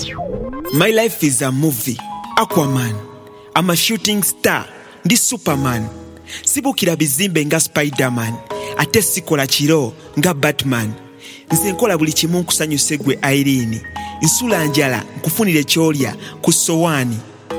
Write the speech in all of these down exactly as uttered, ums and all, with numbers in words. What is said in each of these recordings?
My life is a movie. Aquaman. I'm a shooting star. Ndi Superman. Sibukira bizimbe nga Spiderman. Ate sikola kiro nga Batman. Nze nkola buli kimu nkusanyuse gwe Irene. Nsula njala nkufunire kyolya ku sowani.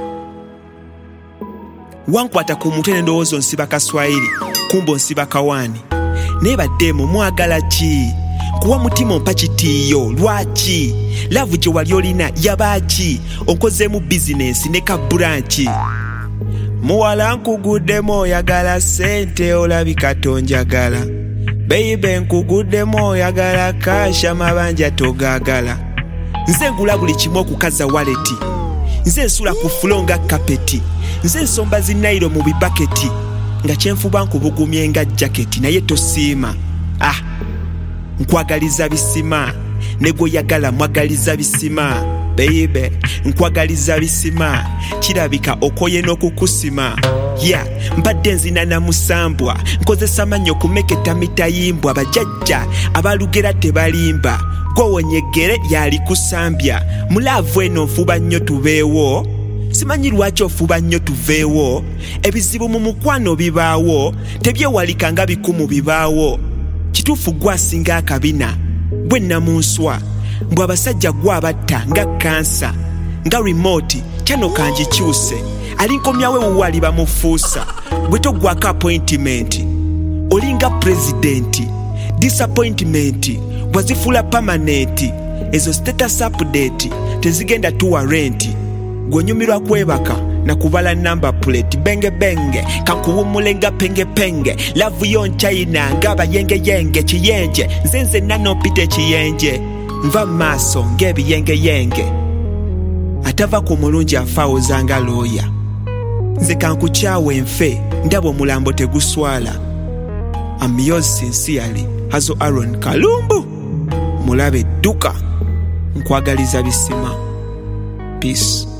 Wankwata ku mutwe n'endowoozo nsiba Kaswahili, kumbo nsiba Kawani. Nebadde mwagala ki? Kuwa mutima ompa kitiiyo lwaki? Love gye wali olina yabaaki? Onkozeemu bizinensi ne ka branchi. Muwala nkuguddemu oyagala sente olabika tonjagala. Baby nkuguddemu oyagala kasha mabanja togaagala. Nze ngula buli kimu okukaza waleti. Nze nsula ku fulo nga kapeti. Nze nsomba zinnairo mu bibaketi. Nga kyenfuba nkubugumye nga jaketi naye tosiima. Ah, nkwagaliza bisima. Nego yagala mwagaliza bisima. Baby, nkwagaliza bisima. Kirabika okoye n'okukusima. Yeah, mbadde nzina na musambwa. Nkozesa mannyo kumeketa mitayimbwa. Bajajja abalugera tebalimba. Gwowonyegere yali kusambya. Mulavu eno nfuba nnyo tubeewo. Simanyi lwaki ofuba nnyo tuveewo. Ebizibu mu mukwano bibaawo. Tebyewalika nga bikumu bibaawo. Kituufu gwasinga akabina bwe namunswa. Mbw abasajja gwabatta nga kansa. Nga remote kyano kanjikyuse. Alinkomyawe wuwali bamufuusa. Bwe togwako appointment olinga president. Disappointment wazifula permanent. Ezo status update tezigenda tuwa rent. Gwonyumirwa kwebaka na kubala number plate. Benge benge kakuwumulenga penge penge. Love yon China ngaba yenge yenge chiyenje. Nzenze nano pite chiyenje. Nva maso ngebi yenge yenge. Atava kumulunji afao zanga loya. Nze kankuchawe nfe ndabo mulambo teguswala. I'm yours sincerely Hazo Aaron Kalumbu. Mulabe duka nkwagaliza bisima. Peace.